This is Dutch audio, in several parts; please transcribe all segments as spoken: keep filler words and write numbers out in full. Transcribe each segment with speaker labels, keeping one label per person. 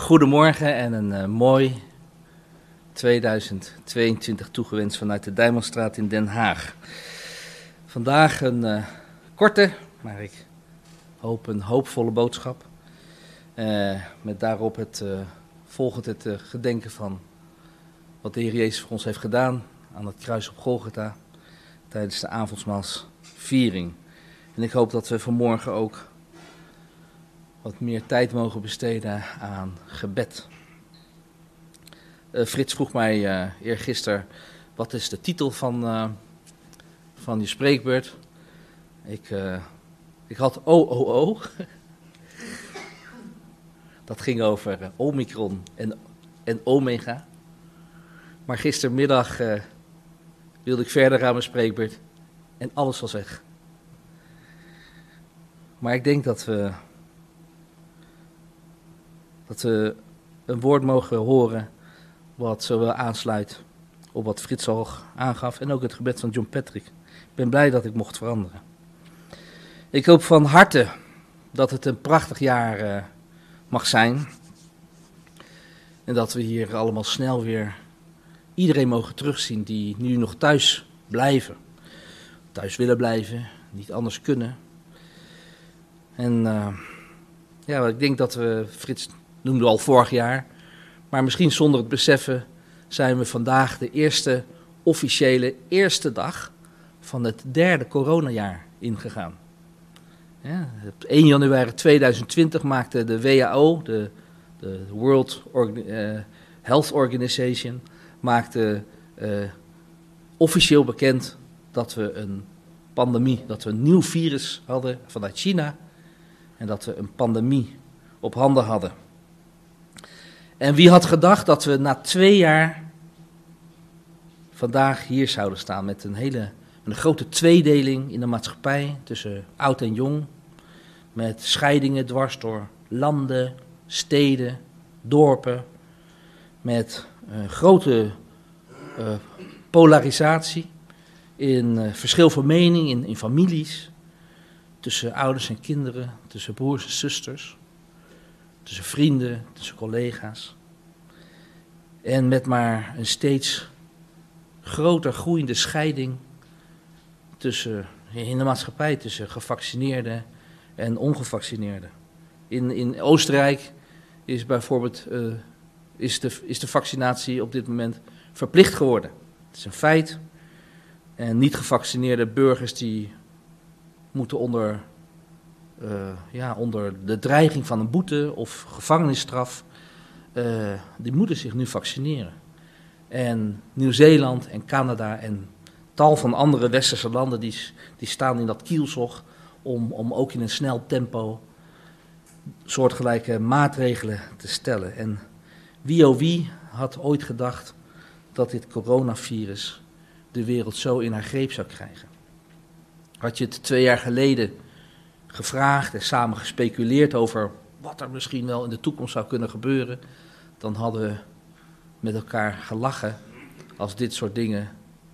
Speaker 1: Goedemorgen en een uh, mooi tweeduizend tweeëntwintig toegewenst vanuit de Dijmanstraat in Den Haag. Vandaag een uh, korte, maar ik hoop een hoopvolle boodschap. Uh, met daarop het uh, volgend het uh, gedenken van wat de Heer Jezus voor ons heeft gedaan aan het kruis op Golgotha tijdens de avondmaalsviering. En ik hoop dat we vanmorgen ook wat meer tijd mogen besteden aan gebed. Uh, Frits vroeg mij uh, eergisteren, wat is de titel van, uh, van je spreekbeurt? Ik, uh, ik had O O O. Dat ging over uh, Omicron en, en Omega. Maar gistermiddag uh, wilde ik verder aan mijn spreekbeurt en alles was weg. Maar ik denk dat we... Dat we een woord mogen horen wat zowel aansluit op wat Frits al aangaf en ook het gebed van John Patrick. Ik ben blij dat ik mocht veranderen. Ik hoop van harte dat het een prachtig jaar uh, mag zijn. En dat we hier allemaal snel weer iedereen mogen terugzien die nu nog thuis blijven. Thuis willen blijven, niet anders kunnen. En uh, ja, ik denk dat we, Frits noemde al vorig jaar, maar misschien zonder het beseffen zijn we vandaag de eerste officiële eerste dag van het derde coronajaar ingegaan. Ja, op één januari tweeduizend twintig maakte de W H O, de, de World Organ- uh, Health Organization, maakte uh, officieel bekend dat we een pandemie, dat we een nieuw virus hadden vanuit China en dat we een pandemie op handen hadden. En wie had gedacht dat we na twee jaar vandaag hier zouden staan met een hele een grote tweedeling in de maatschappij tussen oud en jong. Met scheidingen dwars door landen, steden, dorpen. Met uh, grote uh, polarisatie in uh, verschil van mening in, in families. Tussen ouders en kinderen, tussen broers en zusters. Tussen vrienden, tussen collega's. En met maar een steeds groter groeiende scheiding tussen, in de maatschappij tussen gevaccineerden en ongevaccineerden. In, in Oostenrijk is bijvoorbeeld uh, is de, is de vaccinatie op dit moment verplicht geworden. Het is een feit. En niet gevaccineerde burgers die moeten onder... Uh, ja, onder de dreiging van een boete of gevangenisstraf, uh, die moeten zich nu vaccineren. En Nieuw-Zeeland en Canada en tal van andere westerse landen die, die staan in dat kielzog om, om ook in een snel tempo soortgelijke maatregelen te stellen. En wie oh wie had ooit gedacht dat dit coronavirus de wereld zo in haar greep zou krijgen? Had je het twee jaar geleden gevraagd en samen gespeculeerd over wat er misschien wel in de toekomst zou kunnen gebeuren, dan hadden we met elkaar gelachen als dit soort dingen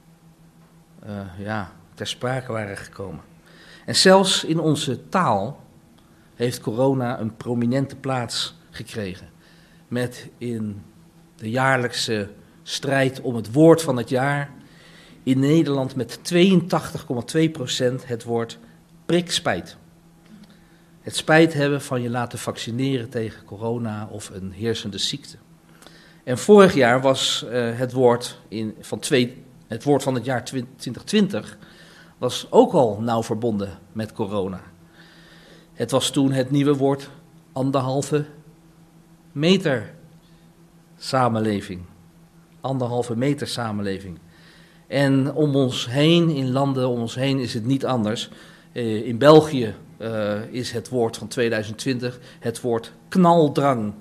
Speaker 1: uh, ja, ter sprake waren gekomen. En zelfs in onze taal heeft corona een prominente plaats gekregen. Met in de jaarlijkse strijd om het woord van het jaar in Nederland met tweeëntachtig komma twee procent het woord prikspijt. Het spijt hebben van je laten vaccineren tegen corona of een heersende ziekte. En vorig jaar was uh, het, woord in, van twee, het woord van het jaar twintig twintig was ook al nauw verbonden met corona. Het was toen het nieuwe woord anderhalve meter samenleving. Anderhalve meter samenleving. En om ons heen, in landen om ons heen, is het niet anders. Uh, in België uh, is het woord van tweeduizend twintig het woord knaldrang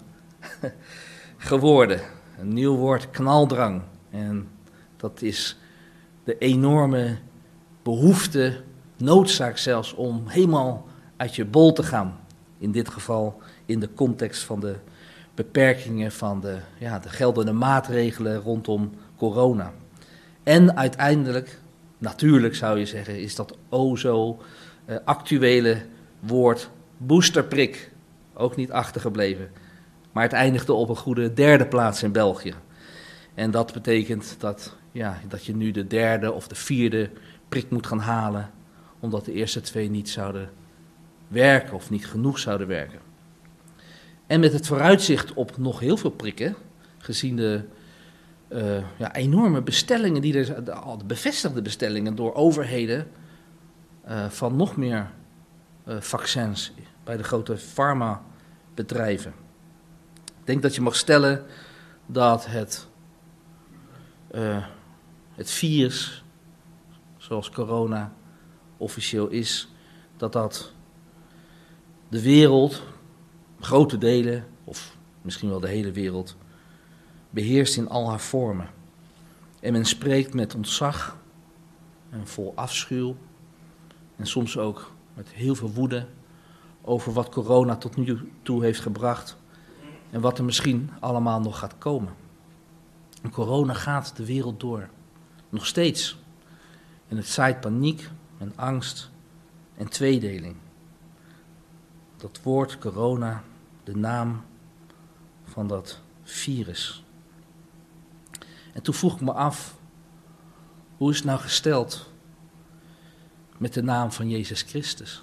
Speaker 1: geworden. Een nieuw woord, knaldrang. En dat is de enorme behoefte, noodzaak zelfs, om helemaal uit je bol te gaan. In dit geval in de context van de beperkingen van de, ja, de geldende maatregelen rondom corona. En uiteindelijk, natuurlijk zou je zeggen, is dat o zo uh, actuele woord boosterprik ook niet achtergebleven. Maar het eindigde op een goede derde plaats in België. En dat betekent dat, ja, dat je nu de derde of de vierde prik moet gaan halen, omdat de eerste twee niet zouden werken of niet genoeg zouden werken. En met het vooruitzicht op nog heel veel prikken, gezien de uh, ja, enorme bestellingen, die er, de, de bevestigde bestellingen door overheden uh, van nog meer uh, vaccins bij de grote farmabedrijven. Ik denk dat je mag stellen dat het, uh, het virus, zoals corona officieel is, dat dat de wereld, grote delen, of misschien wel de hele wereld, beheerst in al haar vormen. En men spreekt met ontzag en vol afschuw en soms ook met heel veel woede over wat corona tot nu toe heeft gebracht en wat er misschien allemaal nog gaat komen. En corona gaat de wereld door, nog steeds. En het zaait paniek en angst en tweedeling. Dat woord corona, de naam van dat virus. En toen vroeg ik me af, hoe is het nou gesteld met de naam van Jezus Christus?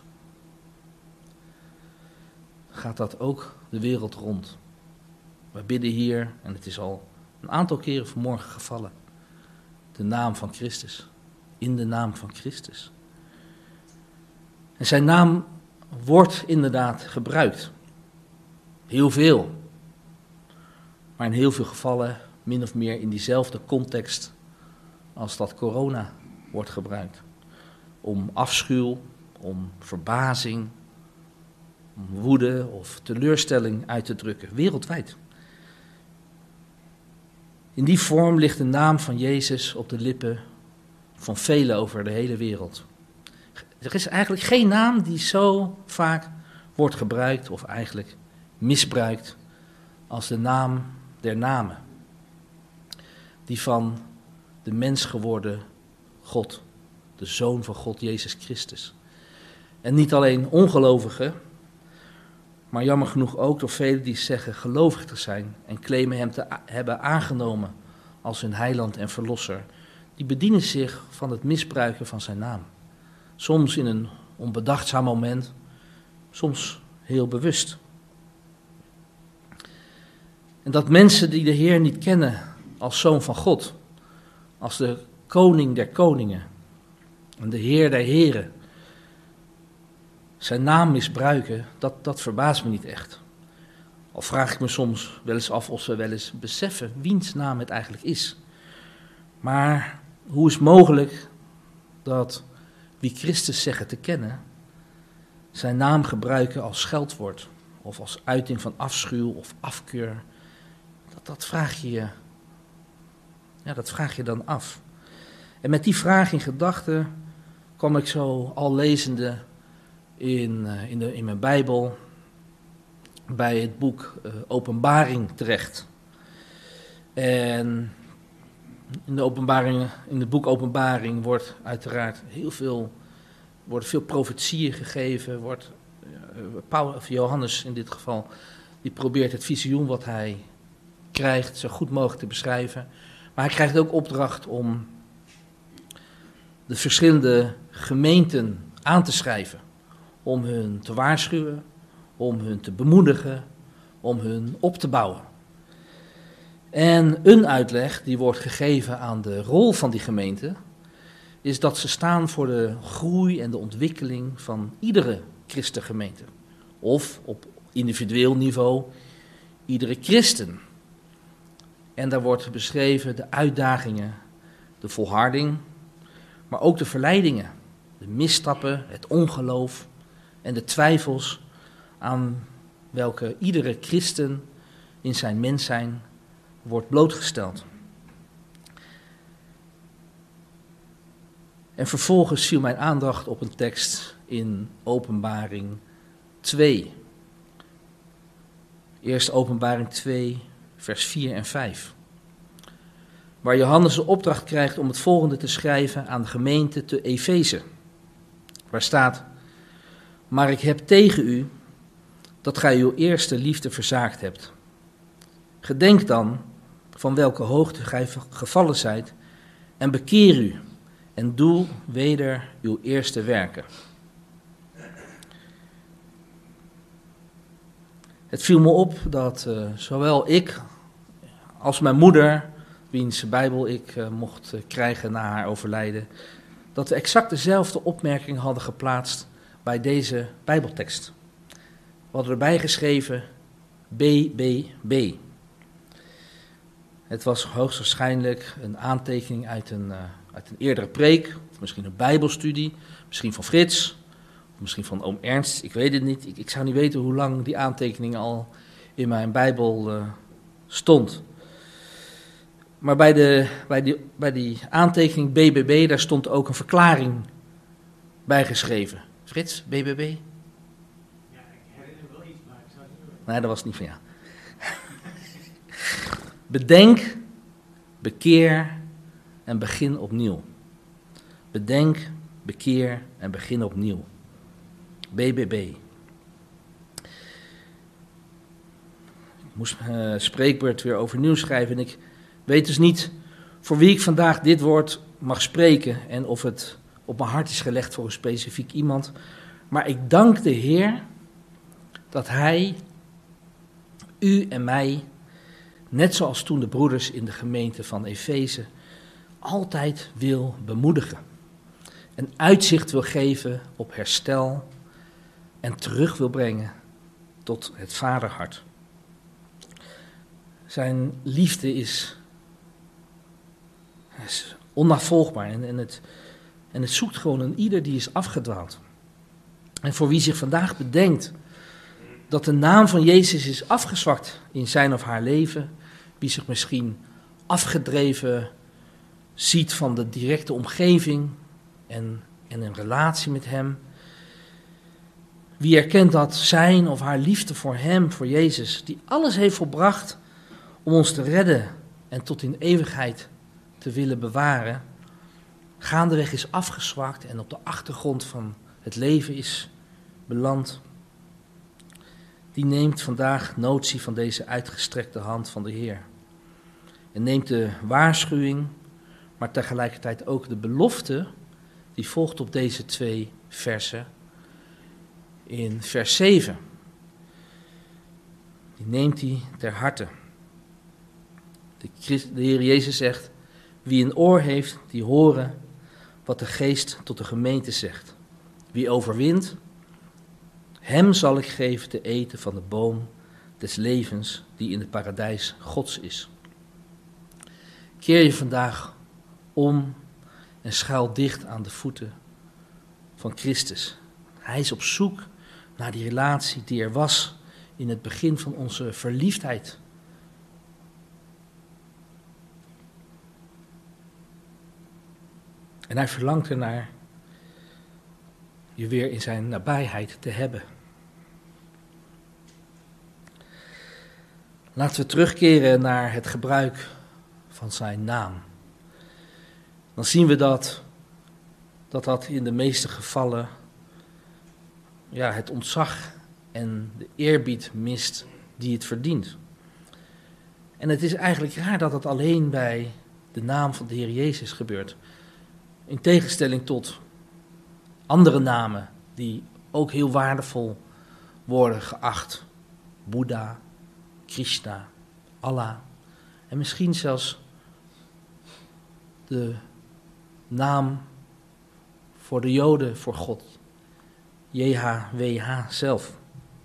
Speaker 1: Gaat dat ook de wereld rond? We bidden hier, en het is al een aantal keren vanmorgen gevallen, de naam van Christus. In de naam van Christus. En zijn naam wordt inderdaad gebruikt. Heel veel. Maar in heel veel gevallen min of meer in diezelfde context als dat corona wordt gebruikt. Om afschuw, om verbazing, om woede of teleurstelling uit te drukken, wereldwijd. In die vorm ligt de naam van Jezus op de lippen van velen over de hele wereld. Er is eigenlijk geen naam die zo vaak wordt gebruikt of eigenlijk misbruikt als de naam der namen. Die van de mens geworden God, de Zoon van God, Jezus Christus. En niet alleen ongelovigen, maar jammer genoeg ook door velen die zeggen gelovig te zijn en claimen hem te a- hebben aangenomen als hun heiland en verlosser. Die bedienen zich van het misbruiken van zijn naam. Soms in een onbedachtzaam moment, soms heel bewust. En dat mensen die de Heer niet kennen als Zoon van God, als de Koning der Koningen en de Heer der Heren, zijn naam misbruiken, dat, dat verbaast me niet echt. Al vraag ik me soms wel eens af of ze wel eens beseffen wiens naam het eigenlijk is. Maar hoe is het mogelijk dat wie Christus zeggen te kennen, zijn naam gebruiken als scheldwoord of als uiting van afschuw of afkeur? Dat, dat, vraag je, ja, dat vraag je dan af. En met die vraag in gedachten kwam ik zo al lezende in, in, de, in mijn Bijbel bij het boek uh, Openbaring terecht. En in, de openbaring, in het boek Openbaring wordt uiteraard heel veel, worden veel profetieën gegeven. Wordt, uh, Paul, of Johannes in dit geval, die probeert het visioen wat hij krijgt zo goed mogelijk te beschrijven. Maar hij krijgt ook opdracht om de verschillende gemeenten aan te schrijven. Om hun te waarschuwen, om hun te bemoedigen, om hun op te bouwen. En een uitleg die wordt gegeven aan de rol van die gemeente, is dat ze staan voor de groei en de ontwikkeling van iedere christengemeente. Of op individueel niveau, iedere christen. En daar wordt beschreven de uitdagingen, de volharding, maar ook de verleidingen, de misstappen, het ongeloof en de twijfels aan welke iedere christen in zijn mens zijn wordt blootgesteld. En vervolgens viel mijn aandacht op een tekst in Openbaring twee. Eerst Openbaring twee, vers vier en vijf. Waar Johannes de opdracht krijgt om het volgende te schrijven aan de gemeente te Efeze. Waar staat: maar ik heb tegen u dat gij uw eerste liefde verzaakt hebt. Gedenk dan van welke hoogte gij gevallen zijt en bekeer u en doe weder uw eerste werken. Het viel me op dat uh, zowel ik als mijn moeder, wiens Bijbel ik uh, mocht uh, krijgen na haar overlijden, dat we exact dezelfde opmerking hadden geplaatst bij deze Bijbeltekst. We hadden erbij geschreven B B B. Het was hoogstwaarschijnlijk een aantekening uit een, uh, uit een eerdere preek, of misschien een Bijbelstudie, misschien van Frits, of misschien van oom Ernst, ik weet het niet. Ik, ik zou niet weten hoe lang die aantekening al in mijn Bijbel uh, stond. Maar bij, de, bij, die, bij die aantekening B B B, daar stond ook een verklaring bij geschreven. Frits, B B B?
Speaker 2: Ja, ik herinner wel iets, maar ik zou het niet doen.
Speaker 1: Nee, dat was niet van jou. Bedenk, bekeer en begin opnieuw. Bedenk, bekeer en begin opnieuw. B B B. Ik moest uh, spreekwoord weer overnieuw schrijven en ik weet dus niet voor wie ik vandaag dit woord mag spreken en of het op mijn hart is gelegd voor een specifiek iemand. Maar ik dank de Heer dat Hij u en mij, net zoals toen de broeders in de gemeente van Efeze, altijd wil bemoedigen. En uitzicht wil geven op herstel en terug wil brengen tot het vaderhart. Zijn liefde is, is onnavolgbaar en, en, het, en het zoekt gewoon een ieder die is afgedwaald. En voor wie zich vandaag bedenkt dat de naam van Jezus is afgezwakt in zijn of haar leven, wie zich misschien afgedreven ziet van de directe omgeving en, en een relatie met hem, wie erkent dat zijn of haar liefde voor hem, voor Jezus, die alles heeft volbracht om ons te redden en tot in eeuwigheid te willen bewaren, gaandeweg is afgezwakt en op de achtergrond van het leven is beland, die neemt vandaag notitie van deze uitgestrekte hand van de Heer. En neemt de waarschuwing, maar tegelijkertijd ook de belofte die volgt op deze twee versen in vers zeven. Die neemt hij ter harte. De, Christ, de Heer Jezus zegt, wie een oor heeft, die horen wat de Geest tot de gemeente zegt. Wie overwint, hem zal ik geven te eten van de boom des levens die in het paradijs Gods is. Keer je vandaag om en schuil dicht aan de voeten van Christus. Hij is op zoek naar die relatie die er was in het begin van onze verliefdheid. En hij verlangt ernaar je weer in zijn nabijheid te hebben. Laten we terugkeren naar het gebruik van zijn naam. Dan zien we dat dat, dat in de meeste gevallen ja, het ontzag en de eerbied mist die het verdient. En het is eigenlijk raar dat het alleen bij de naam van de Heer Jezus gebeurt. In tegenstelling tot andere namen die ook heel waardevol worden geacht. Boeddha, Krishna, Allah en misschien zelfs de naam voor de Joden voor God, J H W H zelf.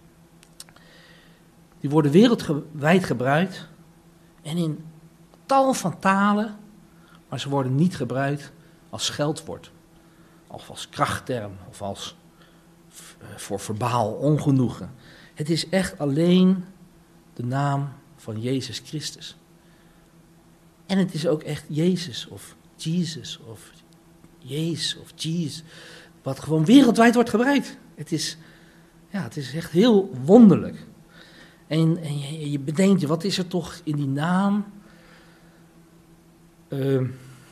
Speaker 1: Die worden wereldwijd gebruikt en in tal van talen, maar ze worden niet gebruikt als scheldwoord, of als krachtterm, of als voor verbaal ongenoegen. Het is echt alleen de naam van Jezus Christus. En het is ook echt Jezus of Jesus of Jezus of Jezus, wat gewoon wereldwijd wordt gebruikt. Het is, ja, het is echt heel wonderlijk. En, en je, je bedenkt je, wat is er toch in die naam uh,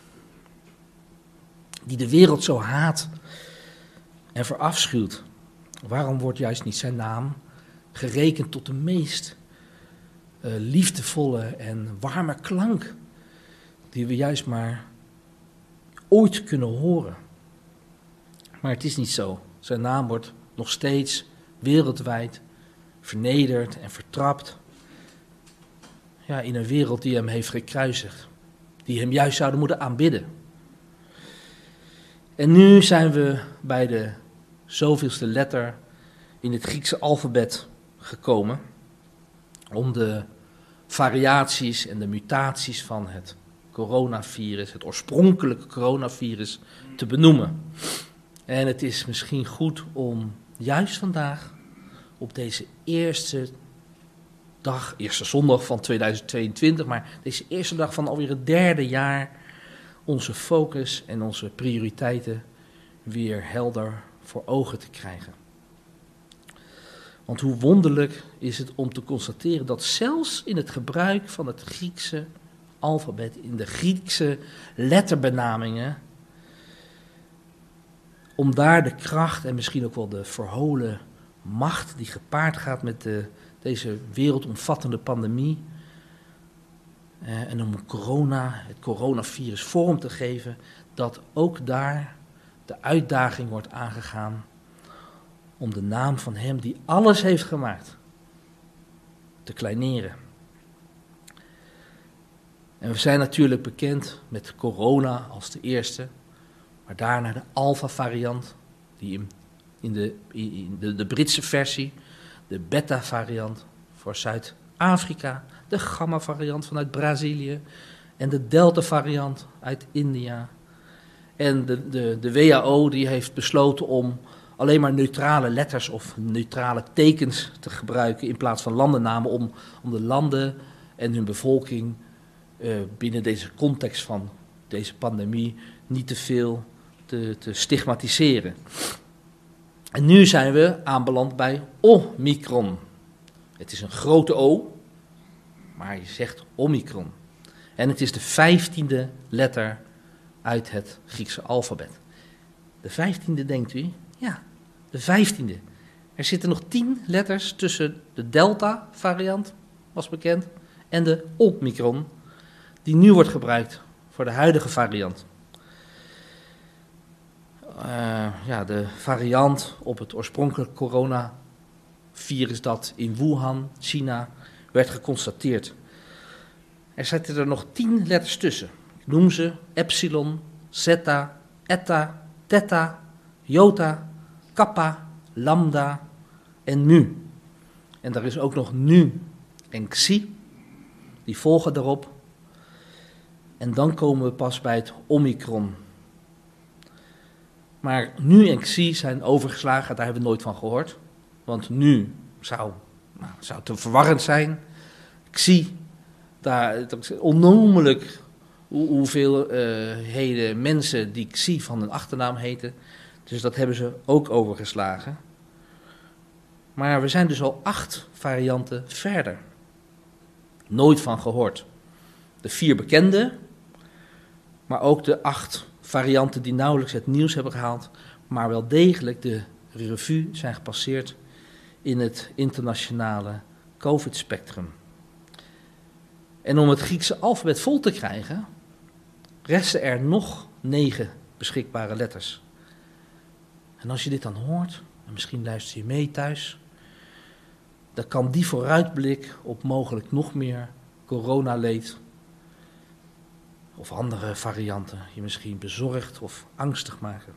Speaker 1: die de wereld zo haat en verafschuwt? Waarom wordt juist niet zijn naam gerekend tot de meest uh, liefdevolle en warme klank die we juist maar ooit kunnen horen. Maar het is niet zo. Zijn naam wordt nog steeds wereldwijd vernederd en vertrapt. Ja, in een wereld die hem heeft gekruisigd. Die hem juist zouden moeten aanbidden. En nu zijn we bij de zoveelste letter in het Griekse alfabet gekomen. Om de variaties en de mutaties van het coronavirus, het oorspronkelijke coronavirus, te benoemen. En het is misschien goed om juist vandaag, op deze eerste dag, eerste zondag van tweeduizend tweeëntwintig, maar deze eerste dag van alweer het derde jaar, onze focus en onze prioriteiten weer helder voor ogen te krijgen. Want hoe wonderlijk is het om te constateren dat zelfs in het gebruik van het Griekse alfabet, in de Griekse letterbenamingen, om daar de kracht en misschien ook wel de verholen macht die gepaard gaat met de, deze wereldomvattende pandemie, eh, en om corona, het coronavirus vorm te geven, dat ook daar de uitdaging wordt aangegaan om de naam van hem die alles heeft gemaakt te kleineren. En we zijn natuurlijk bekend met corona als de eerste, maar daarna de alpha-variant, die in, in, de, in de, de Britse versie, de beta-variant voor Zuid-Afrika, de gamma-variant vanuit Brazilië en de delta-variant uit India. En de, de, de W H O die heeft besloten om alleen maar neutrale letters of neutrale tekens te gebruiken in plaats van landennamen, om, om de landen en hun bevolking uh, binnen deze context van deze pandemie niet te veel te, te stigmatiseren. En nu zijn we aanbeland bij Omicron. Het is een grote O, maar je zegt Omicron. En het is de vijftiende letter uit het Griekse alfabet. De vijftiende, denkt u? Ja, de vijftiende. Er zitten nog tien letters tussen de Delta-variant, was bekend, en de Omicron, die nu wordt gebruikt voor de huidige variant. Uh, ja, de variant op het oorspronkelijke coronavirus dat in Wuhan, China, werd geconstateerd. Er zitten er nog tien letters tussen. Ik noem ze epsilon, zeta, eta, theta, iota, kappa, lambda en mu. En er is ook nog nu en xi, die volgen daarop. En dan komen we pas bij het Omicron. Maar nu en xi zijn overgeslagen, daar hebben we nooit van gehoord. Want nu zou, nou, zou te verwarrend zijn. Xi, daar, dat is onnoemelijk hoe, hoeveel uh, heden mensen die Xi van hun achternaam heten. Dus dat hebben ze ook overgeslagen. Maar we zijn dus al acht varianten verder. Nooit van gehoord. De vier bekende, maar ook de acht varianten die nauwelijks het nieuws hebben gehaald, maar wel degelijk de revue zijn gepasseerd in het internationale COVID-spectrum. En om het Griekse alfabet vol te krijgen, resten er nog negen beschikbare letters. En als je dit dan hoort, en misschien luister je mee thuis, dan kan die vooruitblik op mogelijk nog meer coronaleed of andere varianten je misschien bezorgd of angstig maken.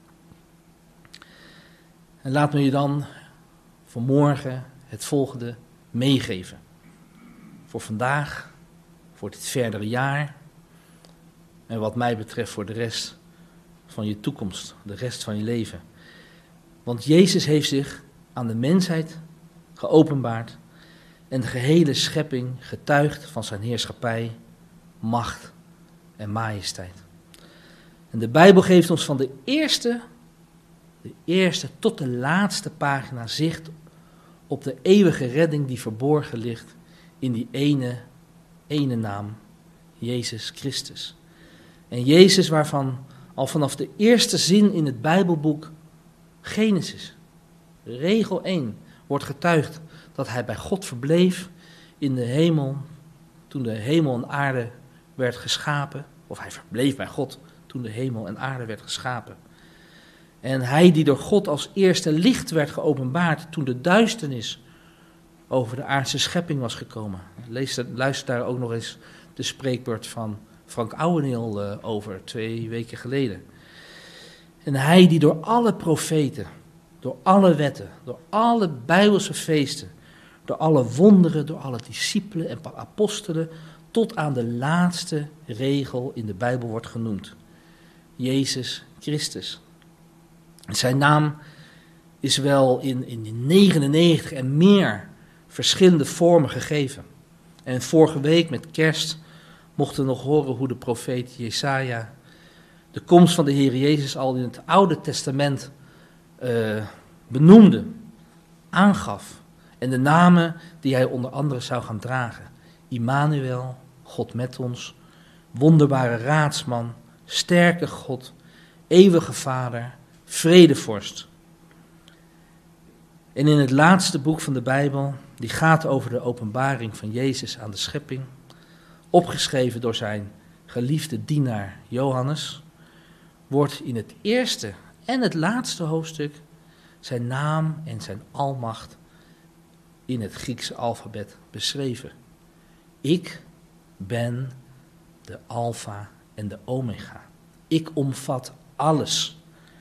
Speaker 1: En laat me je dan vanmorgen het volgende meegeven. Voor vandaag, voor dit verdere jaar en wat mij betreft voor de rest van je toekomst, de rest van je leven. Want Jezus heeft zich aan de mensheid geopenbaard en de gehele schepping getuigt van zijn heerschappij, macht en majesteit. En de Bijbel geeft ons van de eerste, de eerste tot de laatste pagina zicht op de eeuwige redding die verborgen ligt in die ene, ene naam, Jezus Christus. En Jezus waarvan al vanaf de eerste zin in het Bijbelboek Genesis, regel één, wordt getuigd dat hij bij God verbleef in de hemel, toen de hemel en aarde werd geschapen. Of hij verbleef bij God toen de hemel en aarde werd geschapen. En hij die door God als eerste licht werd geopenbaard toen de duisternis over de aardse schepping was gekomen. Lees, luister daar ook nog eens de spreekbeurt van Frank Ouweneel uh, over, twee weken geleden. En hij die door alle profeten, door alle wetten, door alle Bijbelse feesten, door alle wonderen, door alle discipelen en apostelen, tot aan de laatste regel in de Bijbel wordt genoemd. Jezus Christus. Zijn naam is wel in, in negenennegentig en meer verschillende vormen gegeven. En vorige week met kerst mochten we nog horen hoe de profeet Jesaja de komst van de Heer Jezus al in het Oude Testament uh, benoemde, aangaf. En de namen die hij onder andere zou gaan dragen. Immanuel, God met ons, wonderbare raadsman, sterke God, eeuwige Vader, vredevorst. En in het laatste boek van de Bijbel, die gaat over de openbaring van Jezus aan de schepping, opgeschreven door zijn geliefde dienaar Johannes, wordt in het eerste en het laatste hoofdstuk zijn naam en zijn almacht in het Griekse alfabet beschreven. Ik ben de Alpha en de Omega. Ik omvat alles.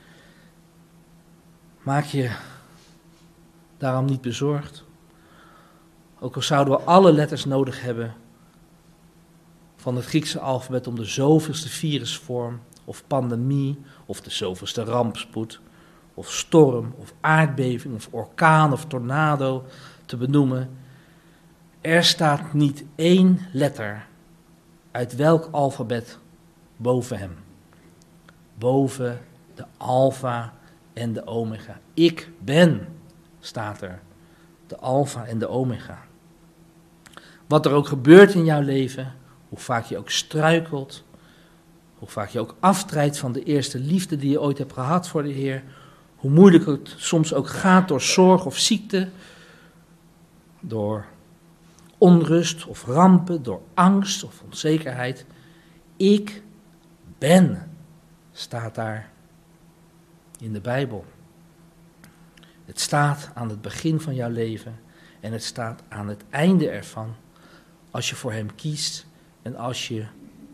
Speaker 1: Maak je daarom niet bezorgd. Ook al zouden we alle letters nodig hebben van het Griekse alfabet om de zoveelste virusvorm of pandemie of de zoveelste rampspoed of storm of aardbeving of orkaan of tornado te benoemen. Er staat niet één letter uit welk alfabet boven hem. Boven de Alpha en de Omega. Ik ben, staat er, de Alpha en de Omega. Wat er ook gebeurt in jouw leven, hoe vaak je ook struikelt, hoe vaak je ook aftrijdt van de eerste liefde die je ooit hebt gehad voor de Heer, hoe moeilijk het soms ook gaat door zorg of ziekte, door onrust of rampen, door angst of onzekerheid. Ik ben, staat daar in de Bijbel. Het staat aan het begin van jouw leven en het staat aan het einde ervan als je voor hem kiest en als je,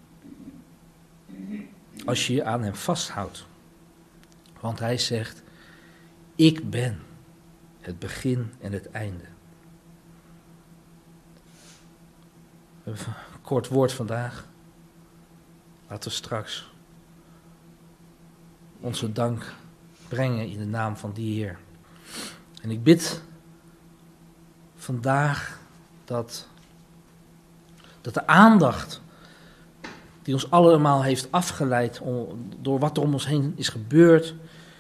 Speaker 1: als je je aan hem vasthoudt. Want hij zegt, ik ben het begin en het einde. Een kort woord vandaag. Laten we straks onze dank brengen in de naam van die Heer. En ik bid vandaag dat, dat de aandacht die ons allemaal heeft afgeleid om, door wat er om ons heen is gebeurd,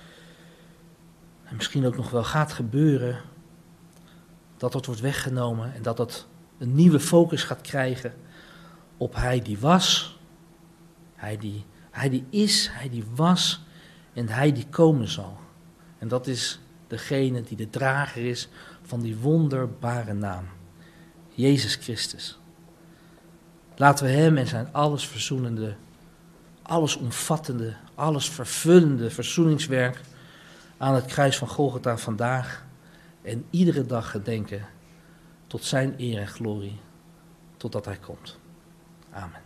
Speaker 1: en misschien ook nog wel gaat gebeuren, dat dat wordt weggenomen en dat dat een nieuwe focus gaat krijgen op hij die was, hij die, hij die is, hij die was en hij die komen zal. En dat is degene die de drager is van die wonderbare naam, Jezus Christus. Laten we hem en zijn alles verzoenende, alles omvattende, alles vervullende verzoeningswerk aan het kruis van Golgotha vandaag en iedere dag gedenken tot zijn eer en glorie, totdat hij komt. Amen.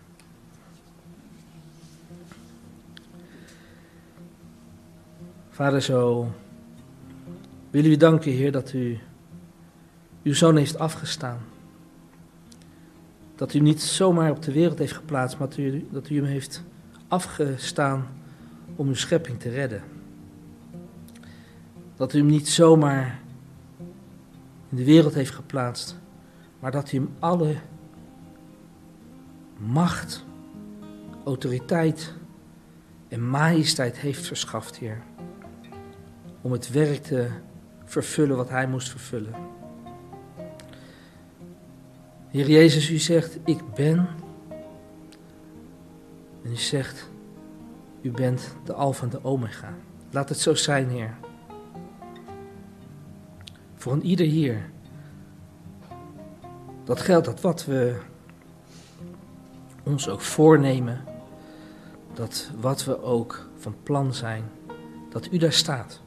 Speaker 1: Vader, zo willen u danken, Heer, dat u uw zoon heeft afgestaan. Dat u niet zomaar op de wereld heeft geplaatst, maar dat u, dat u hem heeft afgestaan om uw schepping te redden. Dat u hem niet zomaar in de wereld heeft geplaatst, maar dat u hem alle macht, autoriteit en majesteit heeft verschaft, Heer. Om het werk te vervullen wat hij moest vervullen. Heer Jezus, u zegt, ik ben. En u zegt, u bent de Alpha en de Omega. Laat het zo zijn, Heer. Voor een ieder hier Dat geldt dat wat we ons ook voornemen, dat wat we ook van plan zijn, dat u daar staat.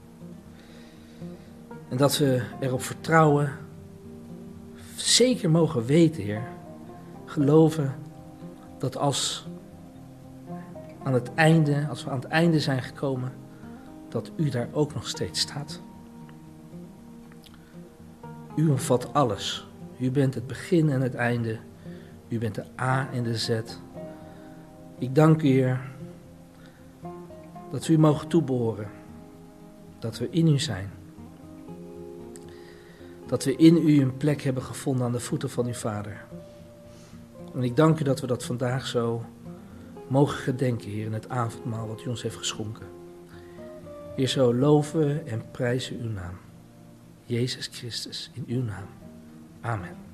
Speaker 1: En dat we erop vertrouwen, zeker mogen weten, Heer, geloven dat als aan het einde, als we aan het einde zijn gekomen, dat u daar ook nog steeds staat. U omvat alles. U bent het begin en het einde. U bent de A en de Z. Ik dank u, Heer, dat we u mogen toebehoren. Dat we in u zijn. Dat we in u een plek hebben gevonden aan de voeten van uw Vader. En ik dank u dat we dat vandaag zo mogen gedenken, Heer, in het avondmaal wat u ons heeft geschonken. Heer, zo loven en prijzen uw naam. Jezus Christus, in uw naam. Amen.